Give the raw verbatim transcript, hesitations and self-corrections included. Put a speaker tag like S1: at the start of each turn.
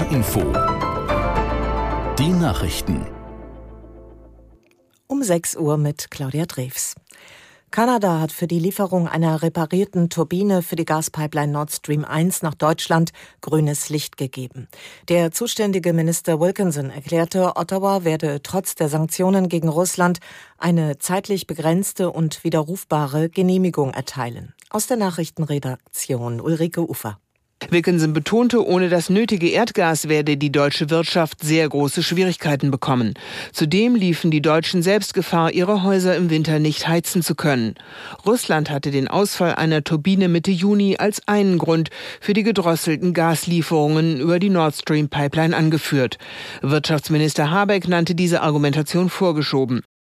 S1: H A Info. Die Nachrichten.
S2: Um sechs Uhr mit Claudia Drews. Kanada hat für die Lieferung einer reparierten Turbine für die Gaspipeline Nord Stream eins nach Deutschland grünes Licht gegeben. Der zuständige Minister Wilkinson erklärte, Ottawa werde trotz der Sanktionen gegen Russland eine zeitlich begrenzte und widerrufbare Genehmigung erteilen. Aus der Nachrichtenredaktion Ulrike Ufer.
S3: Wilkinson betonte, ohne das nötige Erdgas werde die deutsche Wirtschaft sehr große Schwierigkeiten bekommen. Zudem liefen die Deutschen selbst Gefahr, ihre Häuser im Winter nicht heizen zu können. Russland hatte den Ausfall einer Turbine Mitte Juni als einen Grund für die gedrosselten Gaslieferungen über die Nord Stream Pipeline angeführt. Wirtschaftsminister Habeck nannte diese Argumentation vorgeschoben.